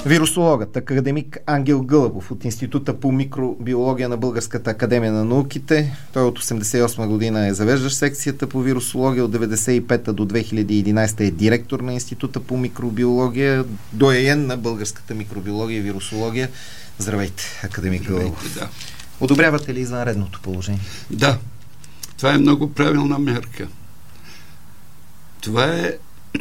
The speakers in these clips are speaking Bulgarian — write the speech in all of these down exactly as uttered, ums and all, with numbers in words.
Вирусологът, академик Ангел Гълъбов от Института по микробиология на Българската академия на науките. Той от осемдесет и осма година е завеждащ секцията по вирусология, от деветдесет и пета до две хиляди и единадесета е директор на Института по микробиология, доайен на българската микробиология и вирусология. Здравейте, академик Гълъбов. Да. Одобрявате ли извънредното положение? Да. Това е много правилна мерка. Това е...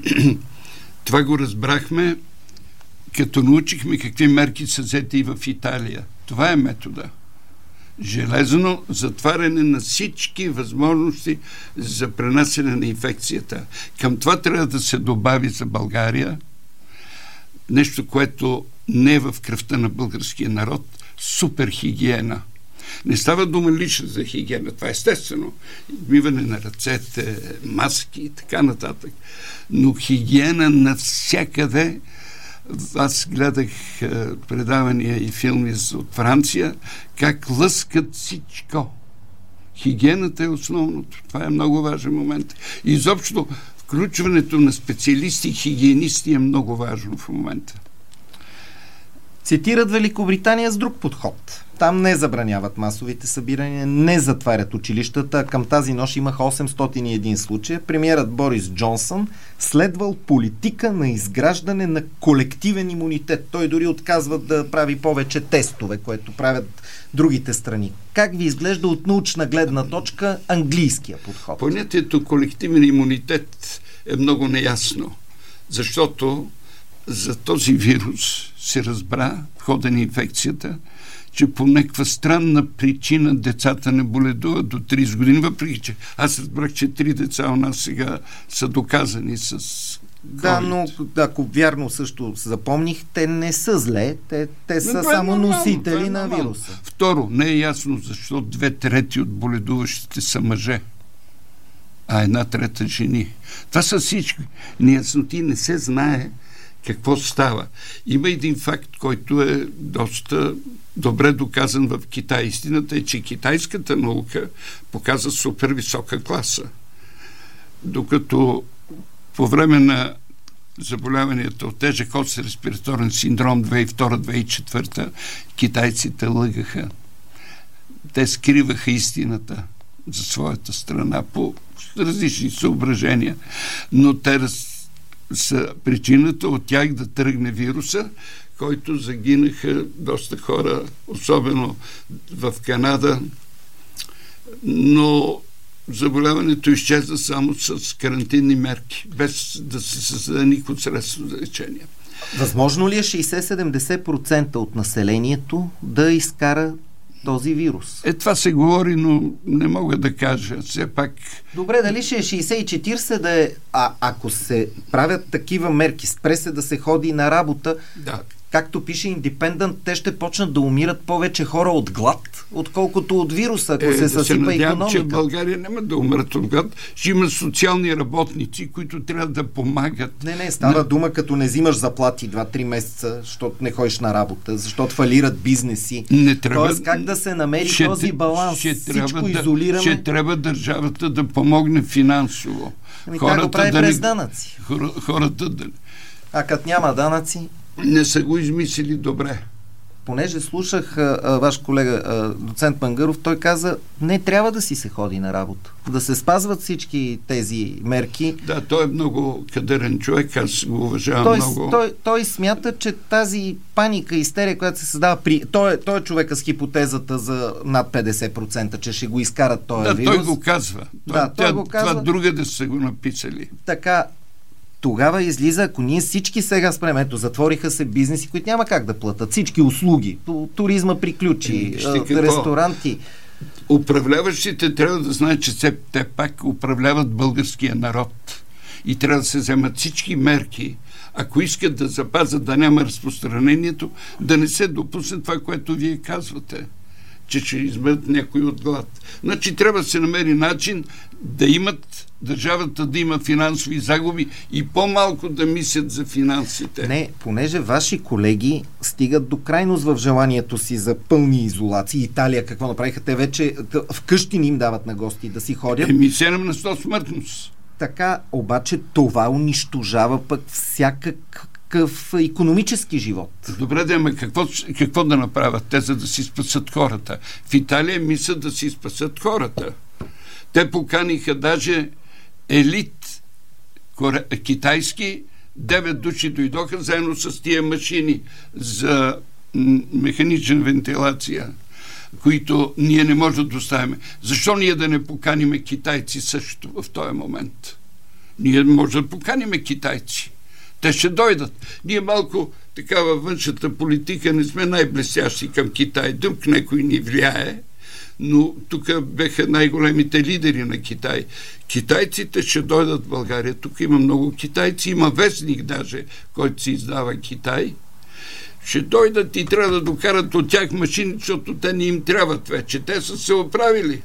Това го разбрахме, като научихме какви мерки са взети и в Италия. Това е метода. Железно затваряне на всички възможности за пренасене на инфекцията. Към това трябва да се добави за България нещо, което не е в кръвта на българския народ – суперхигиена. Не става дума лично за хигиена, това е естествено. Миване на ръцете, маски и така нататък. Но хигиена навсякъде. Аз гледах е, предавания и филми от Франция, как лъскат всичко. Хигиената е основното. Това е много важен момент. И изобщо включването на специалисти и хигиенисти е много важно в момента. Цитират Великобритания с друг подход. Там не забраняват масовите събирания, не затварят училищата. Към тази нощ имаха осемстотин и един случая. Премиерът Борис Джонсън следвал политика на изграждане на колективен имунитет. Той дори отказва да прави повече тестове, което правят другите страни. Как ви изглежда от научна гледна точка английския подход? Понятието колективен имунитет е много неясно, защото за този вирус се разбра в хода на инфекцията, че по някаква странна причина децата не боледуват до тридесет години, въпреки че аз разбрах, че три деца у нас сега са доказани с COVID. Да, но ако вярно също запомних, те не са зле, те, те са е само нормално, носители е на вируса. Второ, не е ясно защо две трети от боледуващите са мъже, а една трета жени. Това са всички неясноти, не се знае какво става. Има един факт, който е доста добре доказан в Китай. Истината е, че китайската наука показва супер висока класа. Докато по време на заболяванията от тежък остър респираторен синдром две хиляди и втора - две хиляди и четвърта китайците лъгаха. Те скриваха истината за своята страна по различни съображения, но те раз са причината от тях да тръгне вируса, който загинаха доста хора, особено в Канада, но заболяването изчезна само с карантинни мерки, без да се създаде никакво средство за лечение. Възможно ли е шейсет до седемдесет процента от населението да изкара този вирус? Е, това се говори, но не мога да кажа. Все пак... Добре, дали ще е шейсет и четиридесет да е... А ако се правят такива мерки, спре се да се ходи на работа, да. Както пише Independent, те ще почнат да умират повече хора от глад, отколкото от вируса, ако е, се съсипа икономика. икономика. Че в България няма да умрат от глад. Ще има социални работници, които трябва да помагат. Не, не, става на... дума, като не взимаш заплати два-три месеца, защото не ходиш на работа, защото фалират бизнеси. Не трябва... Тоест, как да се намери ще, този баланс? Ще Всичко да, изолираме. Ще трябва държавата да помогне финансово. Ами хората го прави да през не... данъци. Хора, хората да... А като няма данъци... Не са го измислили добре. Понеже слушах а, а, ваш колега, а, доцент Мангаров, той каза, не трябва да си се ходи на работа. Да се спазват всички тези мерки. Да, той е много кадърен човек, аз го уважавам той, много. Той, той смята, че тази паника, истерия, която се създава при... Той, той е човека с хипотезата за над петдесет процента, че ще го изкарат този да, вирус. Да, той го казва. Да, той, той тя, го казва. Това друга да са го написали. Така, тогава излиза, ако ние всички сега спрем, ето, затвориха се бизнеси, които няма как да платят. Всички услуги, туризма приключи, е, ресторанти. Управляващите трябва да знаят, че те, те пак управляват българския народ. И трябва да се вземат всички мерки, ако искат да запазят да няма разпространението, да не се допусне това, което вие казвате, че ще измрат някой от глад. Значи трябва да се намери начин да имат държавата да има финансови загуби и по-малко да мислят за финансите. Не, понеже ваши колеги стигат до крайност в желанието си за пълни изолации. Италия какво направиха? Те вече вкъщи не им дават на гости да си ходят. Еми седем на сто смъртност. Така, обаче това унищожава пък всякак някакъв икономически живот. Добре, да, ама какво, какво да направят те, за да си спасат хората? В Италия мислят да си спасат хората. Те поканиха даже елит коре... китайски, девет души дойдоха заедно с тия машини за механична вентилация, които ние не можем да доставим. Защо ние да не поканиме китайци също в този момент? Ние може да поканиме китайци. Те ще дойдат. Ние малко такава външната политика не сме най-блестящи към Китай. Друг некой ни влияе, но тук беха най-големите лидери на Китай. Китайците ще дойдат в България. Тук има много китайци. Има вестник даже, който се издава Китай. Ще дойдат и трябва да докарат от тях машини, защото те не им трябват вече. Те са се оправили.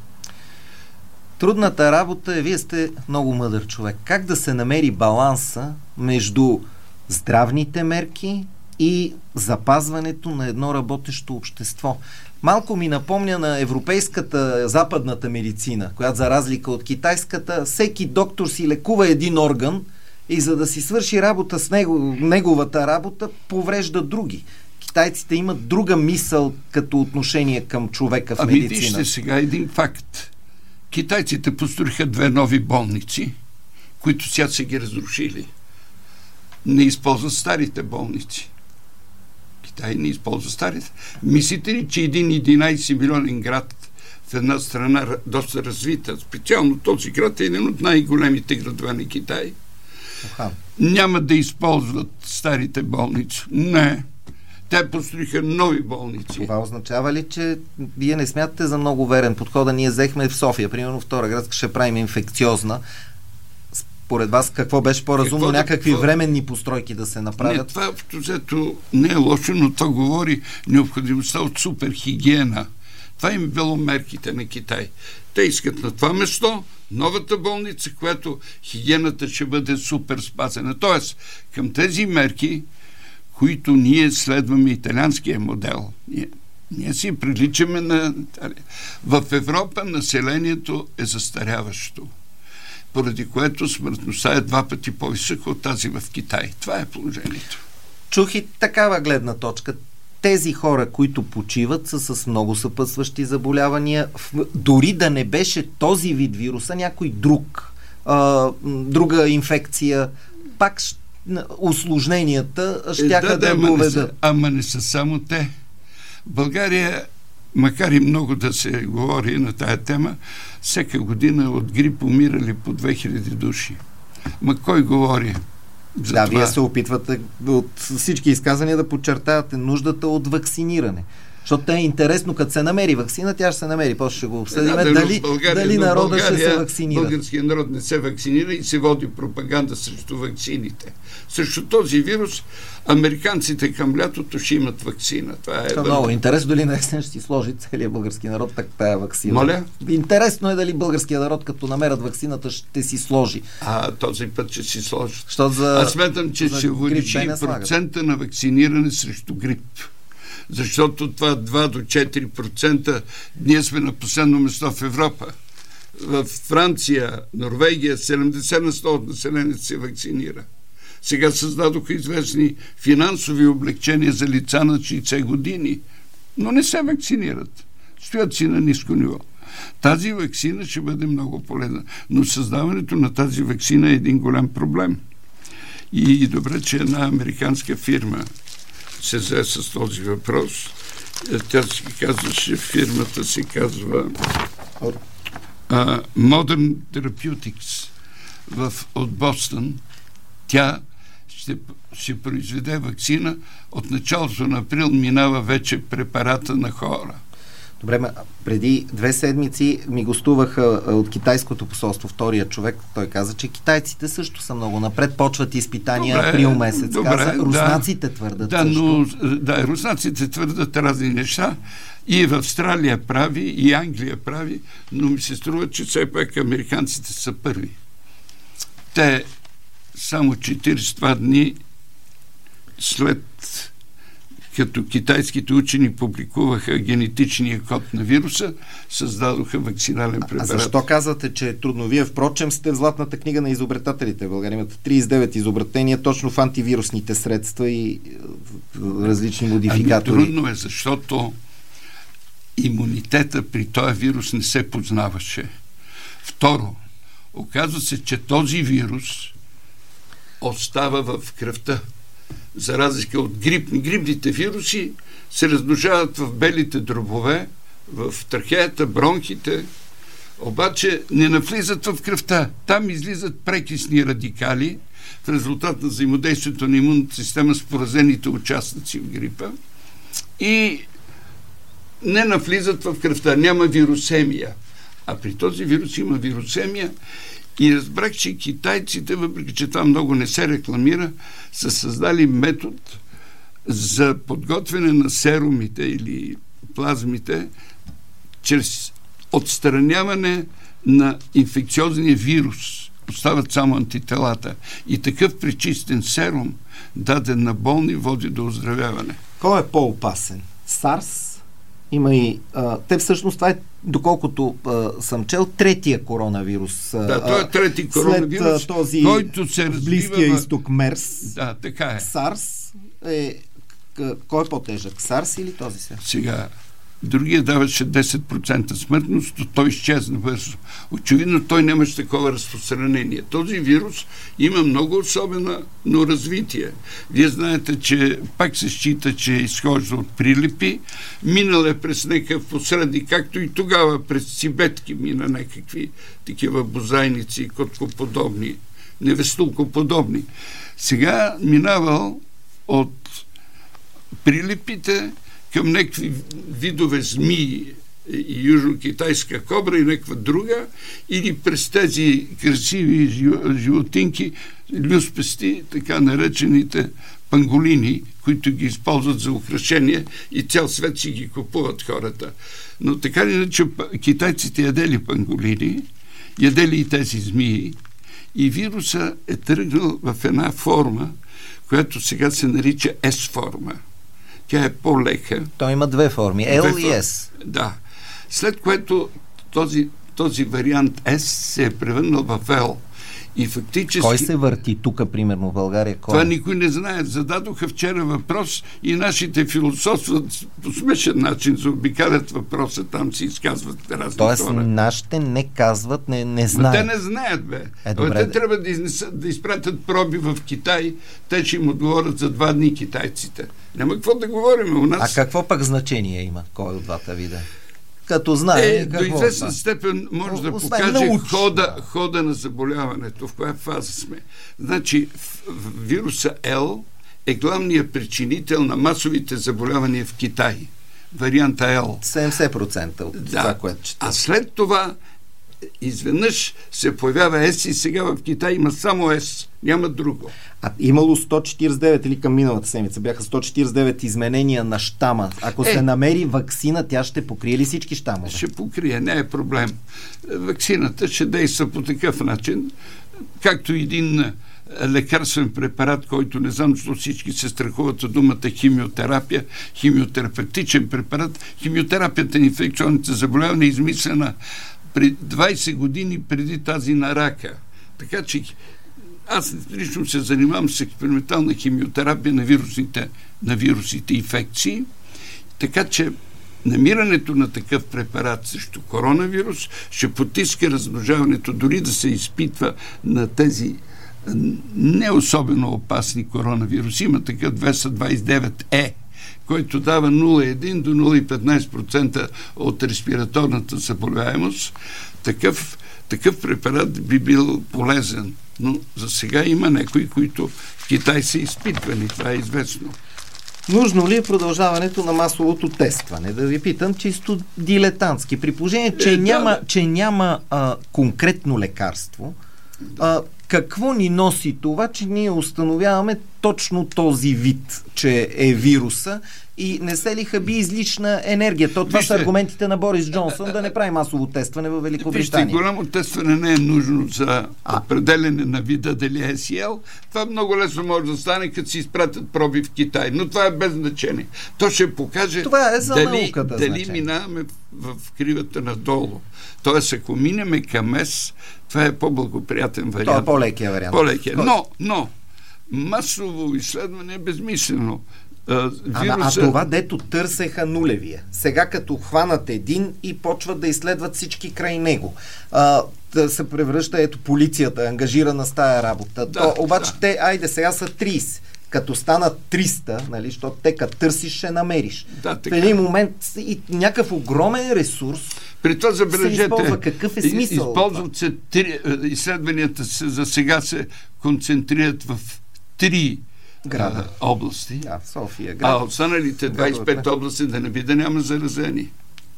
Трудната работа е, вие сте много мъдър човек. Как да се намери баланса между здравните мерки и запазването на едно работещо общество? Малко ми напомня на европейската, западната медицина, която за разлика от китайската, всеки доктор си лекува един орган и за да си свърши работа с него, неговата работа, поврежда други. Китайците имат друга мисъл като отношение към човека в ами медицина. Ами вижте сега един факт. Китайците построиха две нови болници, които сега са ги разрушили. Не използват старите болници. Китай не използва старите. Мислите ли, че един единайсет милионен град в една страна доста развита, специално този град е един от най-големите градове на Китай, Оха. няма да използват старите болници? Не. Те построиха нови болници. Това означава ли, че вие не смятате за много верен подхода? Ние взехме в София, примерно втора градска, ще правим инфекциозна. Според вас какво беше по-разумно? Какво, някакви какво? временни постройки да се направят? Не, това взето не е лошо, но то говори необходимостта от супер хигиена. Това им било мерките на Китай. Те искат на това место новата болница, която хигиената ще бъде супер спазена. Тоест, към тези мерки, които ние следваме италианския модел. Ние, ние си приличаме на... В Европа населението е застаряващо, поради което смъртността е два пъти по-висока от тази в Китай. Това е положението. Чух и такава гледна точка. Тези хора, които почиват, са с много съпътстващи заболявания. Дори да не беше този вид вируса, някой друг, а, друга инфекция, пак усложненията щяха е, да, да, да доведат. Ама не са само те. България, макар и много да се говори на тая тема, всяка година от грип умирали по две хиляди души. Ма кой говори? За да, това? Вие се опитвате от всички изказания да подчертавате нуждата от вакциниране. Защото те е интересно, като се намери вакцина, тя ще се намери. После ще го обсъдим. Да, дали, България, дали народа България, ще се вакцинира. Българският народ не се вакцинира и се води пропаганда срещу вакцините. Срещу този вирус американците към лятото ще имат вакцина. Това е, е много интересно дали наистина ще си сложи целият български народ так тая вакцина. Моля? Интересно е дали българският народ, като намерят вакцината, ще си сложи. А този път ще си сложи. За, Аз сметам, че ще увеличи процента на вакциниране срещу грип. Защото това два до четири процента ние сме на последно место в Европа. В Франция, Норвегия седемдесет на сто от населението се вакцинира. Сега създадоха известни финансови облегчения за лица на шейсет години, но не се вакцинират. Стоят си на ниско ниво. Тази вакцина ще бъде много полезна, но създаването на тази вакцина е един голям проблем. И добре, че една американска фирма се взе с този въпрос. Тя се казваше, фирмата се казва uh, Modern Therapeutics в, от Бостън. Тя ще, ще произведе вакцина. От началото на април минава вече препарата на хора. Добре, преди две седмици ми гостуваха от китайското посолство втория човек. Той каза, че китайците също са много напред. Почват изпитания добре, април месец. Добре, каза, руснаците да, твърдат да, също. Но, да, руснаците твърдат разни неща. И в Австралия прави, и Англия прави, но ми се струва, че все пак американците са първи. Те само четиридесет дни след като китайските учени публикуваха генетичния код на вируса, създадоха вакцинален препарат. А защо казвате, че е трудно? Вие, впрочем, сте в златната книга на изобретателите в България. Имате тридесет и девет изобретения точно в антивирусните средства и различни модификатори. Ами трудно е, защото имунитета при този вирус не се познаваше. Второ, оказва се, че този вирус остава в кръвта. За разлика от грипни. Грипните вируси се размножават в белите дробове, в трахеята, бронхите, обаче не навлизат в кръвта. Там излизат прекисни радикали в резултат на взаимодействието на имунната система с поразените участници в грипа и не навлизат в кръвта. Няма вирусемия. А при този вирус има вирусемия. И разбрах, че китайците, въпреки че това много не се рекламира, са създали метод за подготвяне на серумите или плазмите чрез отстраняване на инфекциозния вирус. Остават само антителата. И такъв пречистен серум, даден на болни, води до оздравяване. Кой е по-опасен? SARS? Има и... А, те всъщност, това е, доколкото а, съм чел, третия коронавирус. А, да, той е трети коронавирус, след а, този който се развива... Близкия изток мерс. Да, така е. SARS е... Кой е по-тежък? SARS или този сега? Сега, другия даваше десет процента смъртност, но той изчезна бързо. Очевидно той нямаше такова разпространение. Този вирус има много особено развитие. Вие знаете, че пак се счита, че изхожда от прилипи, минал е през някакъв посредник, както и тогава през цибетки мина някакви такива бозайници, коткоподобни, невестулкоподобни. Сега минавал от прилипите към някакви видове змии и южно-китайска кобра и някаква друга, или през тези красиви животинки, люспести, така наречените панголини, които ги използват за украшение и цял свет си ги купуват хората. Но така ли иначе китайците ядели панголини, ядели и тези змии, и вируса е тръгнал в една форма, която сега се нарича S-форма. Тя е по-лека. Той има две форми. L и S. Да. След което този, този вариант S се е превърнал в L. И фактически... Кой се върти тук, примерно, в България? Кой? Това никой не знае. Зададоха вчера въпрос и нашите философстват по смешен начин заобикалят въпроса, там си изказват разни Тоест, хора. нашите не казват, не, не знаят. Но те не знаят, бе. Е, добре, те да. трябва да, изнесат, да изпратят проби в Китай, те ще им отговорят за два дни китайците. Няма какво да говорим у нас. А какво пък значение има? Кой от двата вида? Като знае... Е, до известна степен може да покаже хода, хода на заболяването, в коя фаза сме. Значи, вируса L е главният причинител на масовите заболявания в Китай. Варианта L. седемдесет процента от да. Това, което чета. А след това изведнъж се появява S и сега в Китай има само S. Няма друго. А имало сто четиридесет и девет или към миналата седмица бяха сто четиридесет и девет изменения на щама. Ако е, се намери ваксина, тя ще покрие ли всички щамове? Ще покрие, не е проблем. Ваксината ще действа по такъв начин, както един лекарствен препарат, който не знам, защото всички се страхуват от думата химиотерапия, химиотерапевтичен препарат. Химиотерапията на инфекционните заболявания е измислена при двайсет години преди тази на рака. Така че аз лично се занимавам с експериментална химиотерапия на вирусните, на вирусите инфекции, така че намирането на такъв препарат срещу коронавирус ще потиска размножаването, дори да се изпитва на тези не особено опасни коронавируси. Има такъв двеста двайсет и девет Е, който дава нула цяло и едно до нула цяло петнайсет процента от респираторната заболеваемост. Такъв, такъв препарат би бил полезен. Но за сега има някои, които в Китай са изпитвани. Това е известно. Нужно ли е продължаването на масовото тестване? Да ви питам чисто дилетантски. При положение, че е, няма, да. че няма а, конкретно лекарство, а, какво ни носи това, че ние установяваме точно този вид, че е вируса и не се ли хаби излишна енергия? То, това Вижте, са аргументите на Борис Джонсън да не прави масово тестване в Великобритания. Вижте, голямо тестване не е нужно за а. определене на вида дали е Ес И Ел. Това много лесно може да стане, като си изпратят проби в Китай. Но това е без значение. То ще покаже това е за дали, науката, дали значение. минаваме в, в кривата надолу. Тоест, ако минеме към Ес, това е по-благоприятен вариант. Това е по-лекия вариант. По-лекия. Но, но, масово изследване е безмислено. А, вируса... а това, дето търсеха нулевия. Сега като хванат един и почват да изследват всички край него. А, да се превръща, ето, полицията ангажирана с тая работа. Да, То, обаче да. те, айде, сега са трийсет. Като станат триста, нали, защото те като търсиш, ще намериш. Да, в един момент и някакъв огромен ресурс при това забележете, се използва. Какъв е смисъл? Използват се три, изследванията се, за сега се концентрират в три града. А, области. Да, София град. А останалите двайсет и пет области да не би да няма заразени.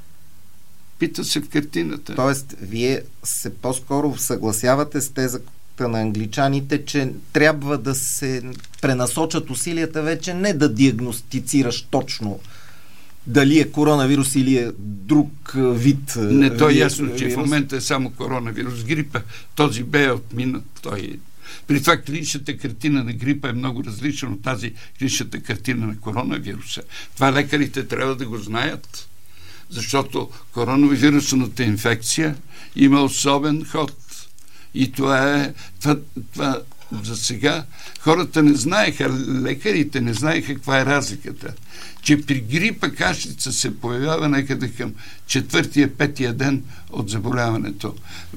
Пита се в картината. Тоест, вие се по-скоро съгласявате с тезата на англичаните, че трябва да се пренасочат усилията вече не да диагностицираш точно дали е коронавирус или е друг вид. Не, то е вирус, ясно, че в момента е само коронавирус. Грипа, този бе отминат. Той... При това клиничната картина на грипа е много различна от тази клиничната картина на коронавируса. Това лекарите трябва да го знаят, защото коронавирусната инфекция има особен ход. И това е... Това, това, за сега хората не знаеха, лекарите не знаеха каква е разликата. Че при грипа кашлица се появява някъде към четвъртия, петия ден от заболяването.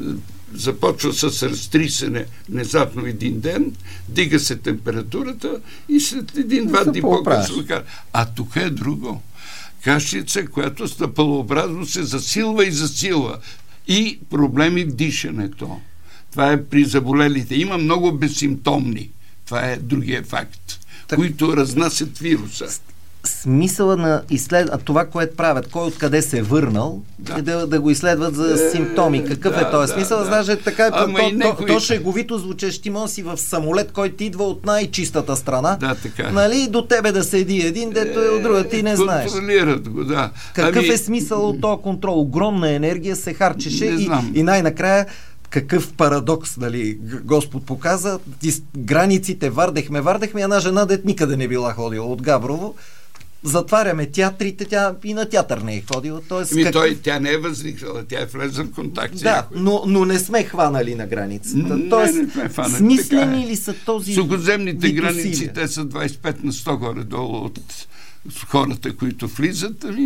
Започва с разтрисане внезапно един ден, дига се температурата и след един-два дни по-късно. А тук е друго. Кашлица, която стъпалообразно се засилва и засилва. И проблеми в дишането. Това е при заболелите. Има много безсимптомни. Това е другия факт, так, които разнасят вируса. Смисъла на изследване, това, което правят, кой откъде се е върнал, да. е да, да го изследват за е, симптоми. Какъв да, е този да, смисъл? Да. Знаеш, така е, то, то, то шеговито звучеш, ти може си в самолет, който идва от най-чистата страна. Да, така. Нали, до тебе да седи един, дето е от друга, ти не знаеш. Контролират го, да. Какъв ами... е смисъл от този контрол? Огромна енергия се харчеше и, и най-накрая какъв парадокс, нали, Господ показа. Границите вардехме, вардехме, една жена, дет никъде не била ходила от Габрово. Затваряме театрите, тя и на театър не е ходила. Тоест, Ми, как... той, тя не е възникнала, тя е влезла в контакт. Да, но, но не сме хванали на границата. Не, Тоест, не сме хванали. смислени ли са този сухоземните граници, те са двайсет и пет на сто горе-долу от хората, които влизат. Ами,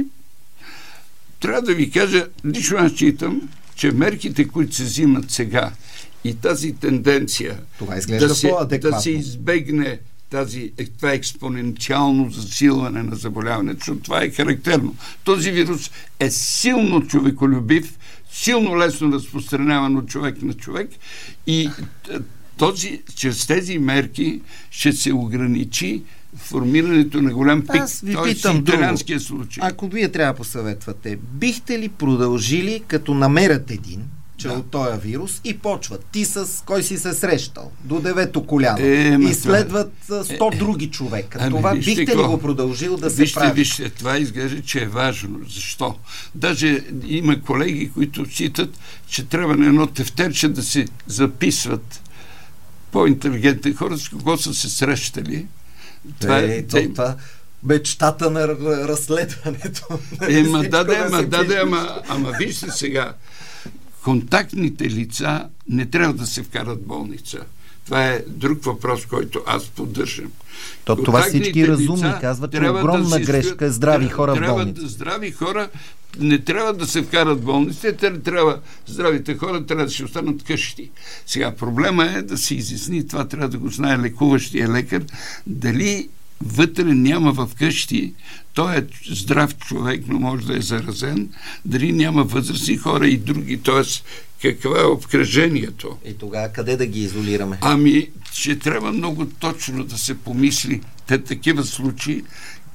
трябва да ви кажа, лично аз считам, че мерките, които се взимат сега и тази тенденция да се, да се избегне тази, това експоненциално засилване на заболяването, защото това е характерно. Този вирус е силно човеколюбив, силно лесно разпространяван от човек на човек и този, чрез тези мерки ще се ограничи формирането на голям пик. Аз ви питам италианския случай. Ако вие трябва да посъветвате, бихте ли продължили, като намерят един, че да. От този вирус и почват. Ти с кой си се срещал? До девето коляно. Е, и следват сто е, други човека. Ами, това бихте ли го продължил да вижте, се прави? Вижте, това изглежда, че е важно. Защо? Даже има колеги, които считат, че трябва на едно тефтерче да се записват по-интелигентни хора, с кого са се срещали. Това е, е то, това мечтата на разследването. Ема, да, да, ама, да, да, ама, ама вижте сега, контактните лица не трябва да се вкарат в болница. Това е друг въпрос, който аз поддържам. То, това всички разумни казват, че огромна да грешка е здрави хора в болница. Да, здрави хора не трябва да се вкарат в болница, те трябва, здравите хора трябва да се останат къщи. Сега проблема е да се изясни, това трябва да го знае лекуващия лекар, дали вътре няма в къщи, той е здрав човек, но може да е заразен, дали няма възрастни хора и други, т.е. какво е обкръжението. И тогава къде да ги изолираме? Ами, че трябва много точно да се помисли те такива случаи,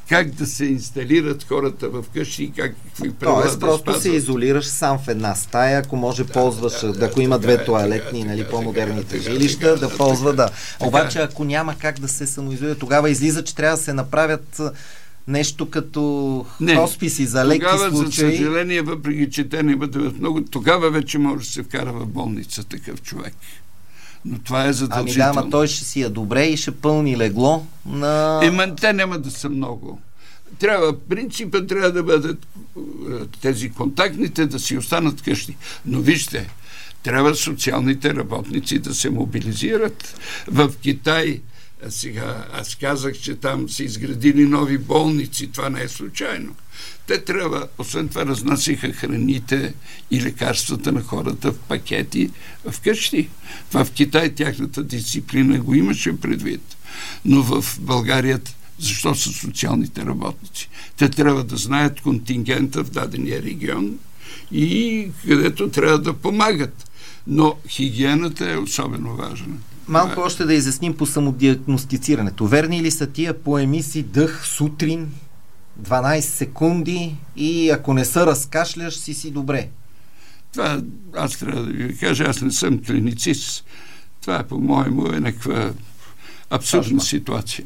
как да се инсталират хората в къщи и как какви правила Тоест, да просто спазват. се изолираш сам в една стая, ако може да, ползваш, да, да, ако има две туалетни, нали, по-модерните така, жилища, така, да ползва, да. Така. Обаче, ако няма как да се самоизолира, тогава излиза, че трябва да се направят нещо като не, хосписи за леки тогава, случаи. За съжаление, въпреки че те не бъдат много, тогава вече може да се вкара в болница такъв човек. Но това е задължително. Ами да, ама той ще си е добре и ще пълни легло на... Ема те няма да са много. Трябва, принципът трябва да бъдат тези контактните да си останат къщи. Но вижте, трябва социалните работници да се мобилизират. В Китай, сега аз казах, че там са изградили нови болници. Това не е случайно. Те трябва, освен това, разнасиха храните и лекарствата на хората в пакети в къщи. Това в Китай тяхната дисциплина го имаше предвид. Но в България защо са социалните работници? Те трябва да знаят контингента в дадения регион и където трябва да помагат. Но хигиената е особено важна. Малко още да изясним по самодиагностицирането. Верни ли са тия поеми си дъх сутрин, дванайсет секунди и ако не се разкашляш, си си добре? Това аз трябва да ви кажа, аз не съм клиницист. Това е, по-моему, е някаква абсурдна Точно. ситуация.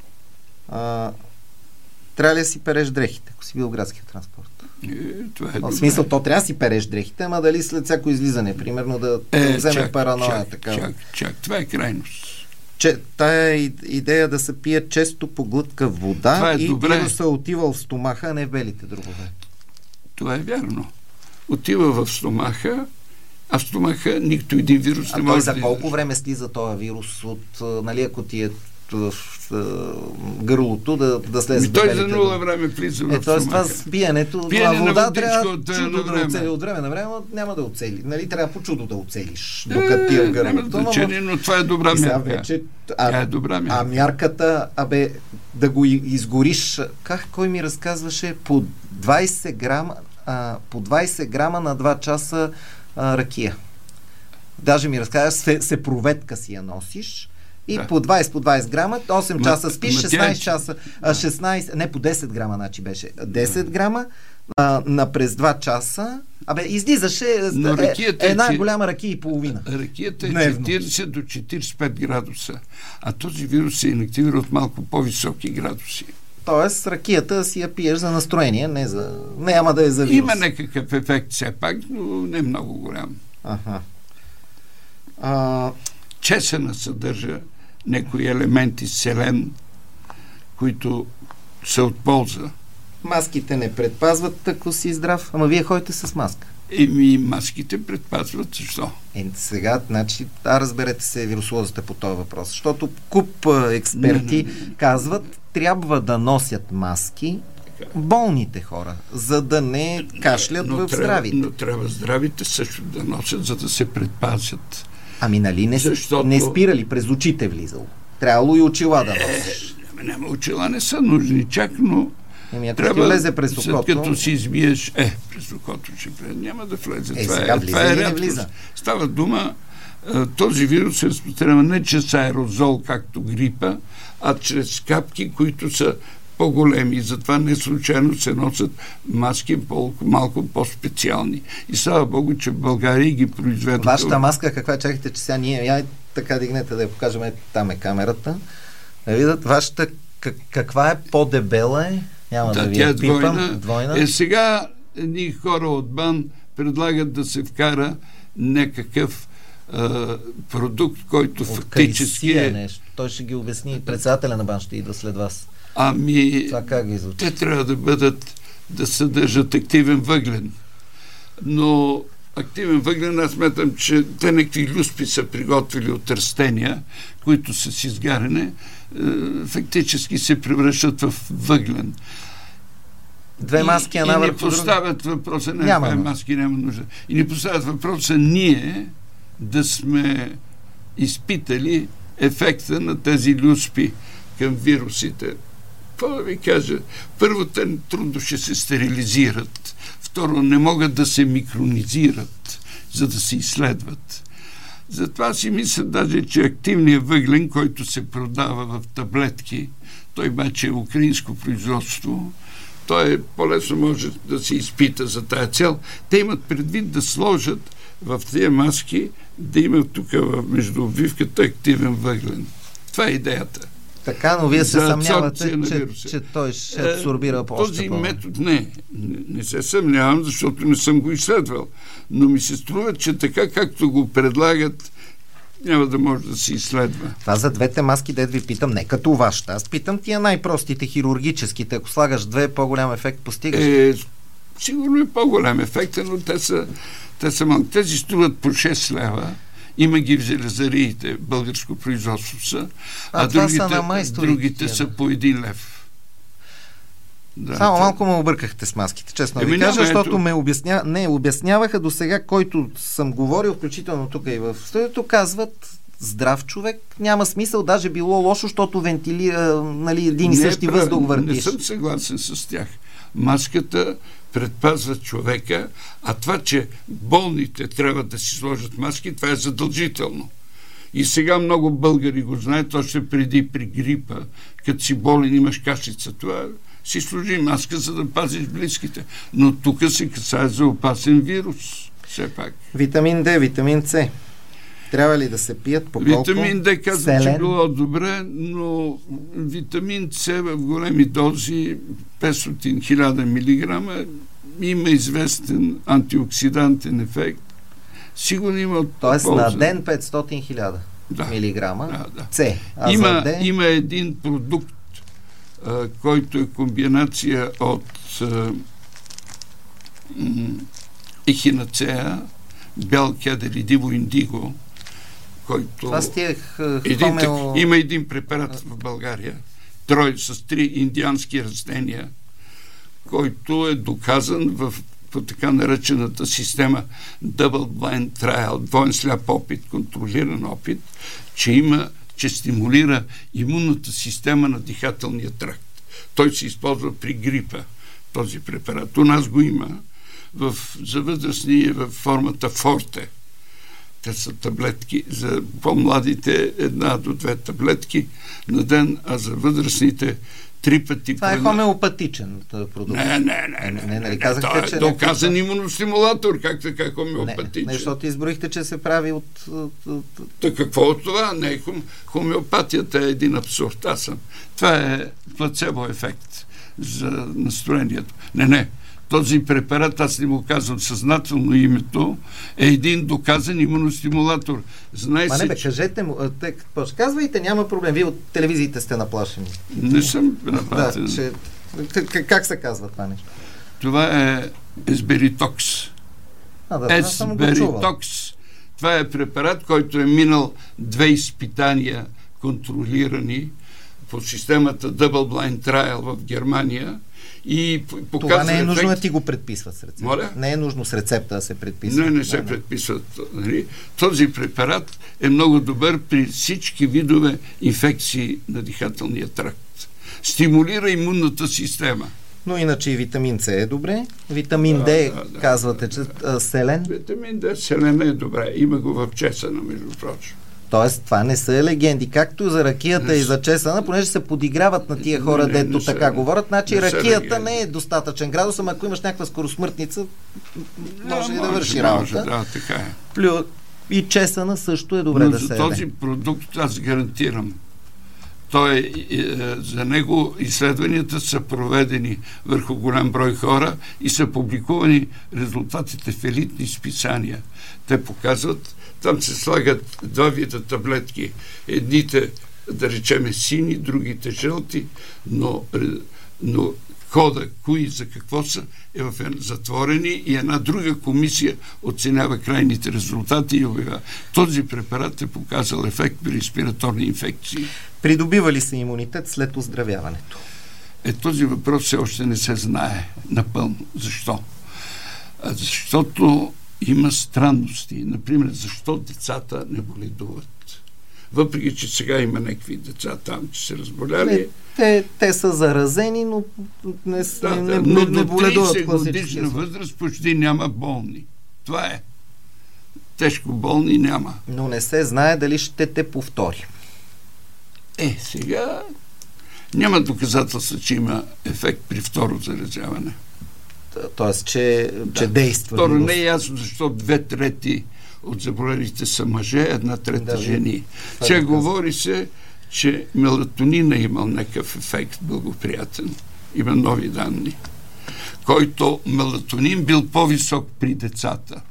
А, трябва ли да си переш дрехите, ако си бил в градския транспорт? Е, това е в смисъл, то трябва да си переш дрехите, ама дали след всяко излизане, примерно, да, е, да вземе чак, параноя. Чак, така. чак, чак, това е крайност. Че, тая идея да се пие често по глътка вода е и добре. вируса отива в стомаха, а не в белите дробове. Това е вярно. Отива в стомаха, а в стомаха никто един вирус а не може да... А за колко време слиза този вирус от, нали, ако ти е в гърлото, да, да слезе до белите? Той за нула време влиза в е, стомаха. Това с пиенето, Пиене това вода на трябва водичка, чудо да оцели от време на време, няма да оцели. Нали, трябва по чудо да оцелиш, докато ти е в гърлото. Няма значение, но това е добра мярка. Вече, а, Тя е добра мярка. А мярката, абе, да го изгориш, как кой ми разказваше, по двайсет грама, а, по двайсет грама на два часа а, ракия. Даже ми разказваш, се, се проветка си я носиш и да. по двайсет по двайсет грама, осем ма, часа спиш, шестнайсет часа, а, шестнайсет, не по десет грама, значи беше десет грама, а, на през два часа, абе, излизаше е, една е, голяма ракия и половина. Ракията е дневно. четирийсет до четирийсет и пет градуса, а този вирус се инактивира от малко по-високи градуси. Тоест, ракията си я пиеш за настроение, не за... няма да е за вирус. Има някакъв ефект все пак, но не много голям. Аха. А... Чесъна съдържа някои елементи селен, които са от полза. Маските не предпазват, ако си здрав, ама вие ходите с маска. Еми, маските предпазват, защо? Е, сега, значи, а разберете се вирусолозите по този въпрос, защото куп експерти не, не, не. казват, трябва да носят маски болните хора, за да не кашлят но в трябва, здравите. Но трябва здравите също да носят, за да се предпазят. Ами нали не, Защото... не спирали, през очите влизало. Трябвало и очила да носиш. Е, няма очила, не са нужни чак, но Еми, ако трябва, влезе през окото... След като си избиеш, е, през окото ще влезе. Няма да влезе. Е, това сега е, влиза това е или не влиза? Става дума, този вирус се разпространява не чрез аерозол, както грипа, а чрез капки, които са по-големи. Затова не случайно се носят маски по- малко по-специални. И слава Богу, че в България ги произведат. Вашата маска каква? Чакайте, че сега ние... Я така дигнете да я покажем. Ето там е камерата. Да видят, вашата как, каква е? По-дебела е? Няма да, да ви я пипам. Двойна. Двойна. Е, сега едни хора от БАН предлагат да се вкара някакъв а, продукт, който от фактически е... нещо. Той ще ги обясни. Председателя на БАН ще идва след вас. Ами... Това как ги звучи? Те трябва да бъдат, да съдържат активен въглен. Но активен въглен, аз сметам, че те някакви люспи са приготвили от растения, които с изгаряне е, фактически се превръщат в въглен. Две маски, и, една и върху ни поставят въпроса, не, няма две маски няма нужда. И ни поставят въпроса ние да сме изпитали ефекта на тези люспи към вирусите. Какво да ви кажа? Първо, те трудно ще се стерилизират. Второ, не могат да се микронизират, за да се изследват. Затова си мисля даже, че активният въглен, който се продава в таблетки, той вече е украинско производство, той е по-лесно може да се изпита за тая цел. Те имат предвид да сложат в тези маски, да има тук между обвивката активен въглен. Това е идеята. Така, но вие се За съмнявате, че, че той ще абсорбира по този метод не, не. Не се съмнявам, защото не съм го изследвал. Но ми се струва, че така както го предлагат, няма да може да се изследва. Това за двете маски, дед ви питам, не като вашата. Аз питам тия най-простите, хирургическите. Ако слагаш две, по-голям ефект постигаш? Е, сигурно е по-голям ефект, но те са, те са малки. Тези струват по шест лева. Има ги в железариите, българско производство са, а, а другите, другите са по един лев. Да, Само те... малко ме объркахте с маските, честно ви кажа, защото ме обясня... не, обясняваха до сега, който съм говорил, включително тук и в студиото, казват здрав човек, няма смисъл, даже било лошо, защото вентилира, нали, един и същи не, въздух въртиш. Не съм съгласен с тях. Маската предпазва човека, а това, че болните трябва да си сложат маски, това е задължително. И сега много българи го знаят, още преди при грипа, като си болен, имаш кашлица, това си сложи маска, за да пазиш близките. Но тук се касае за опасен вирус, все пак. Витамин Д, витамин С. Трябва ли да се пият по колко? Витамин Д казва, че било добре, но витамин С в големи дози, петстотин хиляда милиграма, има известен антиоксидантен ефект. Сигурно има Тоест полза. На ден петстотин хиляда да, милиграма да, да. С. А има, за Д... има един продукт, а, който е комбинация от а, м- ехинацея, бял кедър и диво индиго, който... Това стих, един, хомео... Има един препарат в България, трой с три индиански растения, който е доказан в по така наречената система Double Blind Trial, двоен сляп опит, контролиран опит, че има, че стимулира имунната система на дихателния тракт. Той се използва при грипа, този препарат. У нас го има. В, за възрастни е в формата Форте. Те са таблетки. За по-младите една до две таблетки на ден, а за възрастните три пъти. Това е хомеопатичен продукт. Не, не, не. не, не, не, не казахте, това е че доказан имуностимулатор. Как така хомеопатичен? Не, защото изброихте, че се прави от... Та какво от това? Не, хом... хомеопатията е един абсурд. Аз съм. Това е плацебо ефект за настроението. Не, не. Този препарат, аз не му казвам съзнателно името, е един доказан имуностимулатор. Знае Ма се, не бе, че... кажете му, те, казвайте, няма проблем. Вие от телевизиите сте наплашени. Не съм наплашен. Да, че... как, как се казва това нещо? Това е Есберитокс. А, да, Есберитокс. Това е препарат, който е минал две изпитания, контролирани по системата Double Blind Trial в Германия. И показва това не е нужно ефект... да ти го предписват с рецепта. Моля? Не е нужно с рецепта да се предписва. Не, не се не, предписват. Нали? Този препарат е много добър при всички видове инфекции на дихателния тракт. Стимулира имунната система. Но иначе и витамин С е добре. Витамин Д, да, да, казвате, да, че да. селен. Витамин Д, селен е добре. Има го в чесъна, между прочим. Тоест, това не са легенди. Както за ракията не и за чесъна, понеже се подиграват на тия хора, не, дето не така са, говорят. Значи не ракията не е достатъчен градус, ама ако имаш някаква скоросмъртница, може да, и да може, върши може, работа. Да, така е. Плю... И чесъна също е добре. Но да за се този еде. продукт аз гарантирам. Той е, е, за него изследванията са проведени върху голям брой хора и са публикувани резултатите в елитни списания. Те показват, там се слагат два вида таблетки. Едните, да речеме, сини, другите жълти, но, но кода, кои за какво са, е в затворени и една друга комисия оценява крайните резултати и обявява. Този препарат е показал ефект при респираторни инфекции. Придобива ли се имунитет след оздравяването? Е, този въпрос все още не се знае напълно. Защо? А защото има странности. Например, защо децата не боледуват? Въпреки, че сега има някакви деца там, че се разболяли. Не, те, те са заразени, но не, да, не, да, не, но не боледуват. тридесет годишна възраст почти няма болни. Това е. Тежко болни няма. Но не се знае дали ще те повтори. Е, сега Няма доказателства, че има ефект при второ заразяване. Тоест, че, да. че действа. Второ, не е ясно, защо две трети от заболелите са мъже, една трета да, жени. Сега говори се, че мелатонин е имал някакъв ефект благоприятен. Има нови данни. Който мелатонин бил по-висок при децата.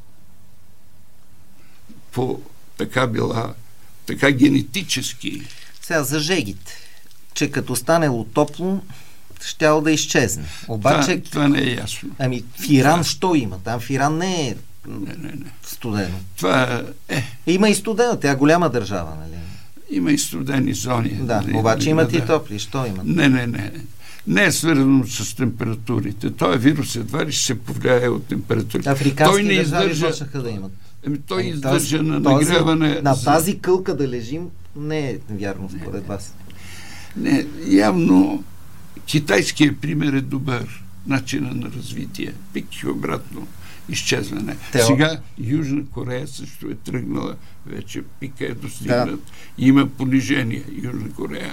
По така била, така генетически. Сега за жегите, че като станело топло, щяло да изчезне. Обаче... Това, това не е ясно. Ами в Иран да. Що има? Там в Иран не е не, не, не. студено. Това е... Има и студено, тя е голяма държава, нали? Има и студени зони. Да, нали, обаче имат да, и топли. Що имат? Не, не, не. Не е свързано с температурите. Той вирус едва ли ще се повлияе от температурите. Африкански той не държави издържа... почнаха да имат. Ами той ами, издържа този, на нагряване... На за... тази кълка да лежим не е вярно според вас. Не, явно китайският пример е добър. Начина на развитие. Пик и обратно изчезване. Тео... Сега Южна Корея също е тръгнала. Вече пика е достигнат. Да. Има понижение Южна Корея.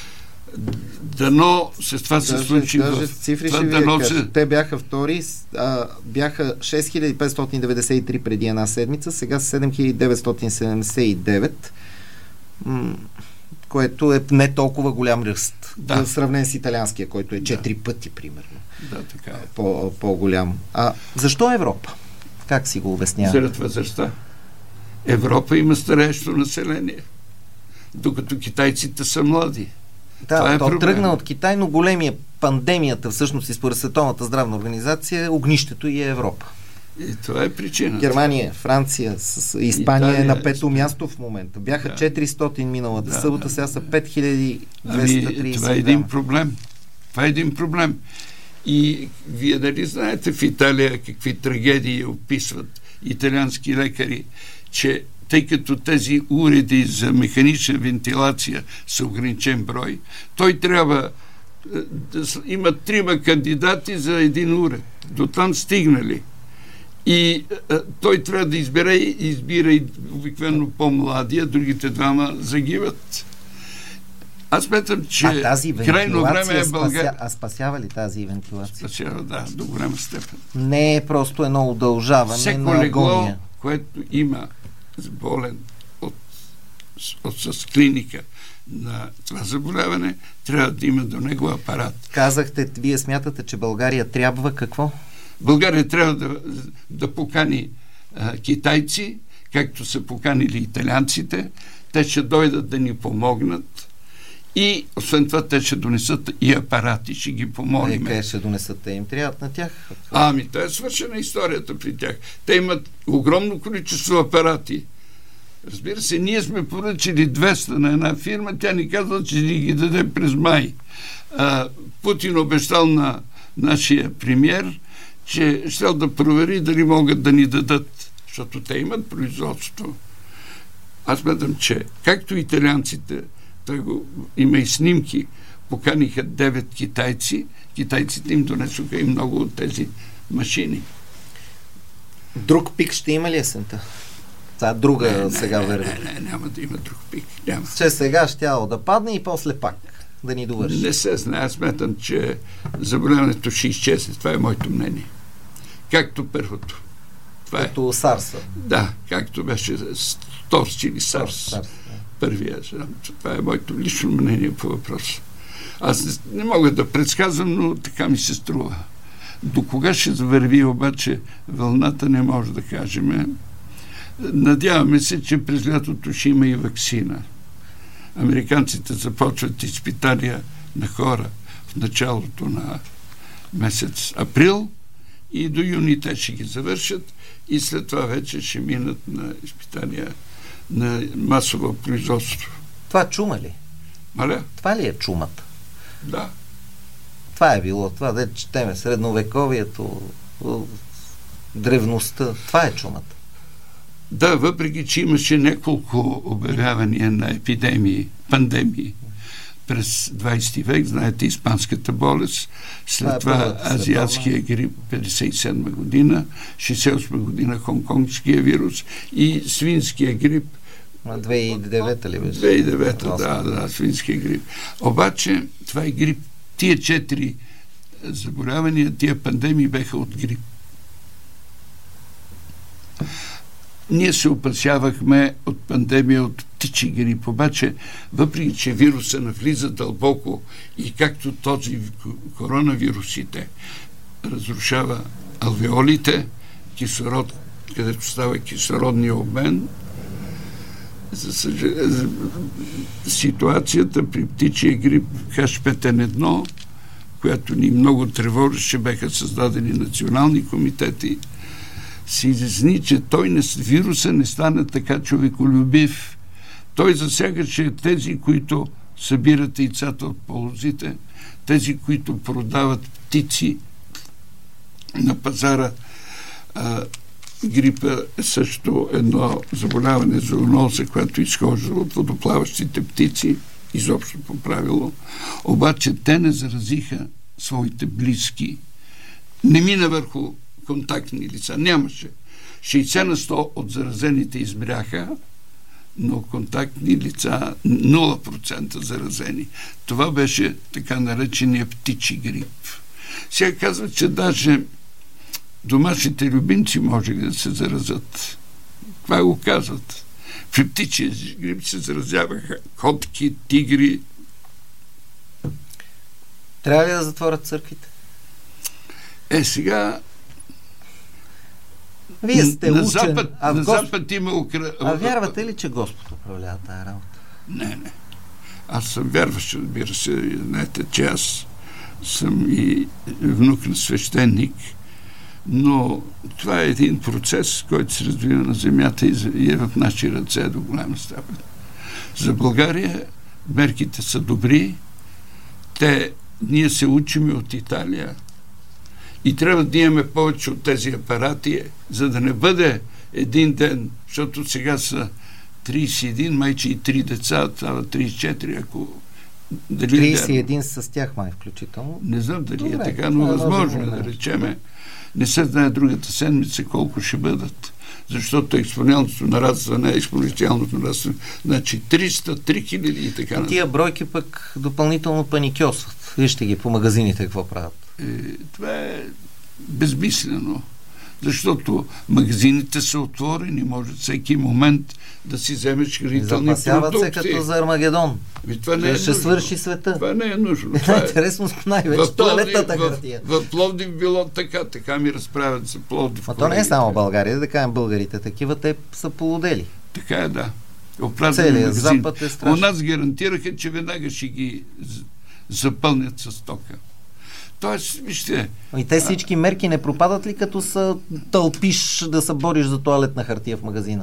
Дано с това се случи даже в... цифри ще ви се... Те бяха втори, а, бяха шест хиляди петстотин деветдесет и три преди една седмица, сега са седем хиляди деветстотин седемдесет и девет, м- което е не толкова голям ръст. Да. В сравнение с италианския, който е четири да. Пъти, примерно. Да, така е. По, по-голям. А защо Европа? Как си го обяснява? Заради възрастта. Европа има стареещо население, докато китайците са млади. Да, е то проблем. Тръгна от Китай, но големия пандемията, всъщност и според Световната здравна организация, огнището и е Европа. И това е причината. Германия, Франция, с Испания Италия, е на пето място в момента. Бяха да. четиристотин миналата да, събота, да, сега са пет хиляди двеста тридесет. Ами, това е един проблем. Това е един проблем. И вие дали знаете в Италия какви трагедии описват италиански лекари, че тъй като тези уреди за механична вентилация са ограничен брой, той трябва да има трима кандидати за един уред. До там стигнали. И а, той трябва да избере, избира и обикновено по-младия, другите двама загиват. Аз сметам, че а тази крайно време е България. Спася... А спасява ли тази вентилация? Спасява, да, до голяма степен. Не е просто едно удължаване всеко на легло, агония. което има болен от, от, с клиника на това заболяване, трябва да има до него апарат. Казахте, вие смятате, че България трябва какво? България трябва да, да покани а, китайци, както са поканили италианците. Те ще дойдат да ни помогнат и освен това те ще донесат и апарати, ще ги помолим. Къде ще донесат? Те им трябват на тях? Ами, това е свършена историята при тях. Те имат огромно количество апарати. Разбира се, ние сме поръчали двеста на една фирма, тя ни казва, че ни ги даде през май. А, Путин обещал на нашия премиер, че ще да провери дали могат да ни дадат, защото те имат производство. Аз смятам, че както италианците, го, има и снимки, поканиха девет китайци, китайците им донесоха и много от тези машини. Друг пик ще има ли есента? Това е друга не, сега не, верва. Не, не, няма да има друг пик. Няма. Че сега щяло да падне и после пак да ни довърши. Не се знае. Аз смятам, че заболяването ще изчезне. Това е моето мнение. Както първото. Това Като е. Сарса. Да, както беше Торс или Сарс. Сарс да. Първия. Това е моето лично мнение по въпроса. Аз не, не мога да предсказвам, но така ми се струва. До кога ще завърви обаче вълната, не може да кажем. Надяваме се, че през лятото ще има и ваксина. Американците започват изпитания на хора в началото на месец април и до юни те ще ги завършат и след това вече ще минат на изпитания на масово производство. Това чума ли? Маля? Това ли е чумата? Да. Това е било. Това да четеме средновековието, древността. Това е чумата. Да, въпреки че имаше няколко обявявания на епидемии, пандемии през двайсети век, знаете, испанската болест, след това, това азиатския грип петдесет и седма година, шейсет и осма година хонконгския вирус и свинския грип две хиляди и девета ли беше? две хиляди и девета, да, да, свинския грип. Обаче, това е грип. Тия четири заболявания, тия пандемии беха от грип. Ние се опасявахме от пандемия от птичи грип, обаче, въпреки че вируса навлиза дълбоко и както този коронавирусите разрушава алвеолите, кислород, където става кислородния обмен, за съжаление, ситуацията при птичия грип Х пет Н едно, която ни много тревожеше, беха създадени национални комитети, се изясни, че той не, вируса не стана така човеколюбив. Той засягаше тези, които събират яйцата от полозите, тези, които продават птици на пазара. А, грипа е също едно заболяване, зооноса, което изхожда от водоплаващите птици, изобщо по правило. Обаче те не заразиха своите близки. Не мина върху контактни лица. Нямаше. шейсет на сто от заразените измряха, но контактни лица нула процента заразени. Това беше така наречения птичи грип. Сега казват, че даже домашните любимци може да се заразят. Това го казват. При птичия грип се заразяваха котки, тигри. Трябва ли да затворят църквите? Е, сега Вие сте на учен. Запад, а, на Госп... Запад има укра... а вярвате ли, че Господ управлява тая работа? Не, не. Аз съм вярващ, разбира се. Знаете, че аз съм и внук на свещеник, но това е един процес, който се развива на земята и е в наши ръце до голяма степен. За България мерките са добри. Те, ние се учим от Италия и трябва да имаме повече от тези апарати, за да не бъде един ден, защото сега са трийсет и един, майче и три деца, това трийсет и четири, ако дали трийсет и един с тях май включително. Не знам дали Добре, е така, но възможно е да речеме. Не се знае другата седмица колко ще бъдат. Защото експоненциалното нарастване, експоненциалното нарастване, значи триста, три хиляди и така. Тия бройки пък допълнително паникьосват. Вижте ги по магазините какво правят. Е, това е безмислено. Защото магазините са отворени, може всеки момент да си вземеш хранителни продукти. Запасяват се като за Армагедон. И това не е ще нужно. Свърши света. Това не е нужно. Това е интересно най-вече туалетната хартия. В, в Пловдив било така, така ми разправят за Пловдив. А то не е само България, да кажем българите такива, те са полудели. Така е, да. Целият Запад е страшно. У нас гарантираха, че веднага ще ги запълнят с тока. Тоест, вижте... И те всички мерки не пропадат ли, като са тълпиш да се бориш за туалетна хартия в магазина?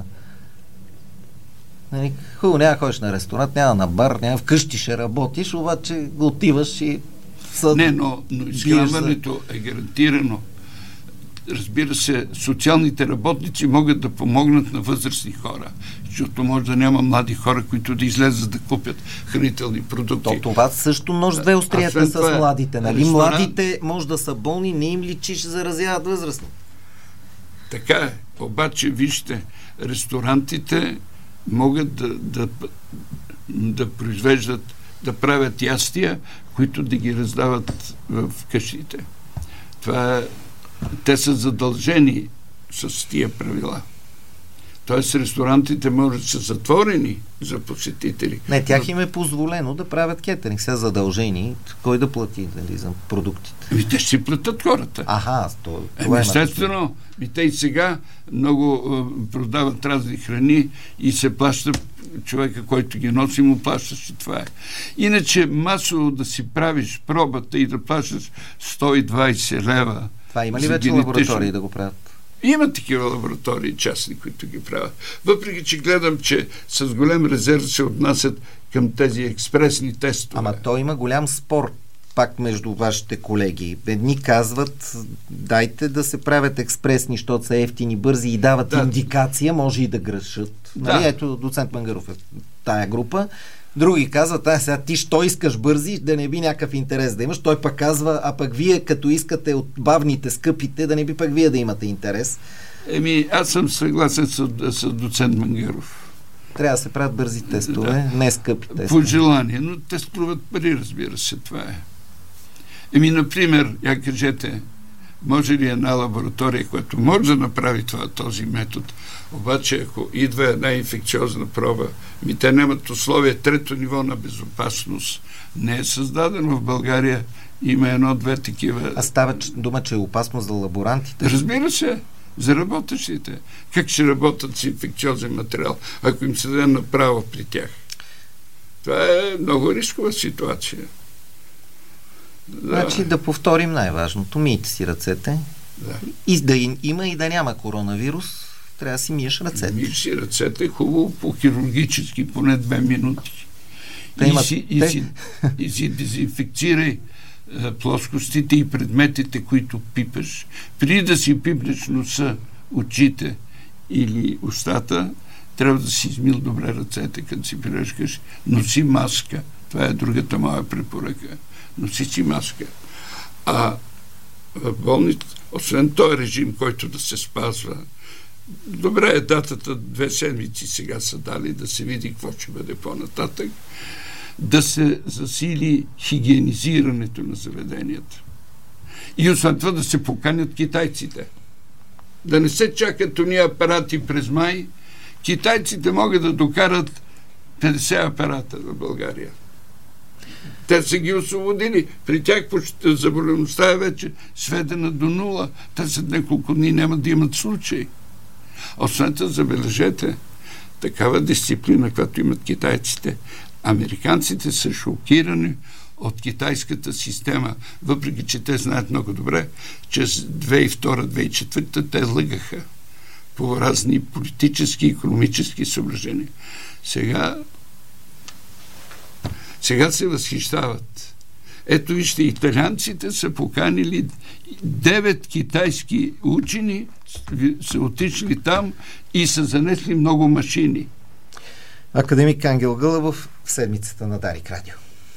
Хубаво, няма ходиш на ресторант, няма на бар, няма вкъщи ще работиш, обаче го отиваш и... Съд... Не, но, но изхранването за... е гарантирано. Разбира се, социалните работници могат да помогнат на възрастни хора, защото може да няма млади хора, които да излезат да купят хранителни продукти. То, това също нож две острията с това, младите. Нали? Ресторант... Младите може да са болни, не им личи, ще заразяват възрастни. Така е. Обаче, вижте, ресторантите могат да, да, да произвеждат, да правят ястия, които да ги раздават в къщите. Това е Те са задължени с тия правила. Тоест ресторантите може да са затворени за посетители. Не, тях им е позволено да правят кетеринг. Сега задължени. Кой да плати, нали, за продуктите? Ами те ще платят хората. Аха, то, това е естествено. И те и сега много е, продават разни храни и се плаща човека, който ги носи, му плаща, че това е. Иначе масово да си правиш пробата и да плащаш сто и двайсет лева. Това има ли вече лаборатории да го правят? Има такива лаборатории частни, които ги правят. Въпреки, че гледам, че с голям резерв се отнасят към тези експресни тестове. Ама то има голям спор пак между вашите колеги. Едни казват, дайте да се правят експресни, защото са ефтини, бързи и дават да. индикация, може и да грешат. Да. Нали? Ето, доцент Мангаров е тая група. Други казват, а сега ти що искаш бързи, да не би някакъв интерес да имаш. Той пък казва, а пък вие като искате от бавните, скъпите, да не би пък вие да имате интерес. Еми, аз съм съгласен с, с доцент Мангаров. Трябва да се правят бързи тестове, да. Не скъпи тестове. По желание, но те струват пари, разбира се, това е. Еми, например, я кажете, може ли една лаборатория, която може да направи това, този метод, обаче ако идва една инфекциозна проба, ми те нямат условия, трето ниво на безопасност не е създадено в България, има едно-две такива. А става дума, че е опасно за лаборантите? Разбира се, за работещите. Как ще работят с инфекциозен материал, ако им се даде направо при тях? Това е много рискова ситуация. Да. Значи да повторим най-важното. Мийте си ръцете. Да. И да има и да няма коронавирус, трябва да си миеш ръцете. Миеш си ръцете хубаво по хирургически поне две минути. Те и, имат... си, и, си, и си дезинфекцирай е, плоскостите и предметите, които пипаш. Преди да си пипнеш носа, очите или устата, трябва да си измил добре ръцете, като си прирежкаш. Носи маска. Това е другата моя препоръка. Носи си маска. А в болница, освен този режим, който да се спазва, добре е датата, две седмици сега са дали, да се види какво ще бъде по-нататък, да се засили хигиенизирането на заведенията. И освен това да се поканят китайците. Да не се чакат уния апарати през май. Китайците могат да докарат петдесет апарата в България. Те са ги освободили. При тях заболеността е вече сведена до нула. Те след няколко дни няма да имат случаи. Освен това, забележете, такава дисциплина, която имат китайците. Американците са шокирани от китайската система, въпреки че те знаят много добре, че с две хиляди и втора - две хиляди и четвърта те лъгаха по разни политически и икономически съображения. Сега Сега се възхищават. Ето вижте, италианците са поканили девет китайски учени, са отишли там и са занесли много машини. Академик Ангел Гълъбов в седмицата на Дарик Радио.